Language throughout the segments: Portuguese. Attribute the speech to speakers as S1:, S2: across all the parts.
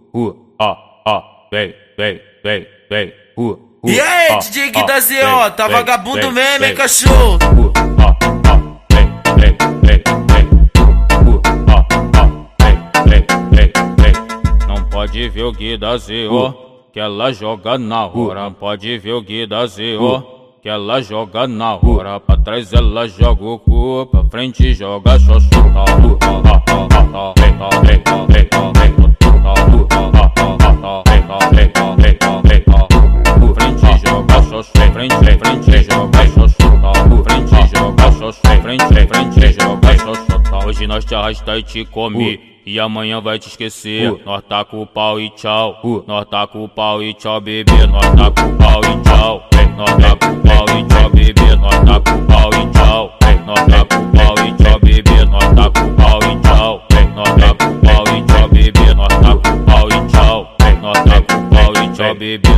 S1: Vem,
S2: E aí, DJ Gui da ZO, tá vagabundo mesmo, hein, cachorro?
S1: Não pode ver o Gui da ZO, que ela joga na hora. Pode ver o Gui da ZO, que ela joga na hora. Pra trás ela joga o cu, pra frente joga xoxota. Frente joga xoxota, frente joga xoxota. Frente joga xoxota, frente joga xoxota. Hoje nós te arrasta e te come, e amanhã vai te esquecer. Nós tá com o pau e tchau. Nós tá com o pau e tchau, bebê. Nós tá com o pau e tchau. Nós tá com o pau e tchau, bebê. Nós tá com o pau e tchau. Nós tá com o pau e tchau, bebê. Nós tá com o pau e tchau. Nós tá com o pau e tchau, bebê. Nós tá com o pau e tchau. Nós tá com o pau e tchau, bebê.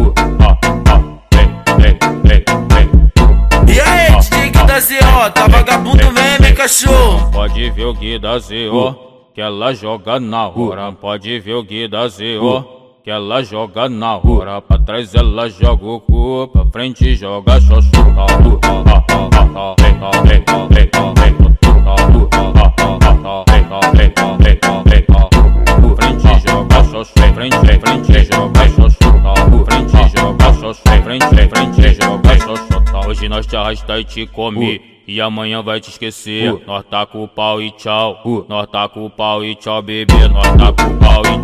S2: E aí, DJ Gui da ZO, tá vagabundo mesmo, hein, cachorro?
S1: Pode ver o Gui da ZO, que ela joga na hora. Pode ver o Gui da ZO, que ela joga na hora. Pra trás ela joga o cu, pra frente joga xoxota. Frente joga xoxota, frente joga xoxota. Frente joga xoxota, frente joga xoxota. Hoje nós te arrasta e te come, e amanhã vai te esquecer. Nós tá com o pau e tchau. Nós tá com o pau e tchau, bebê. Nós tá com o pau e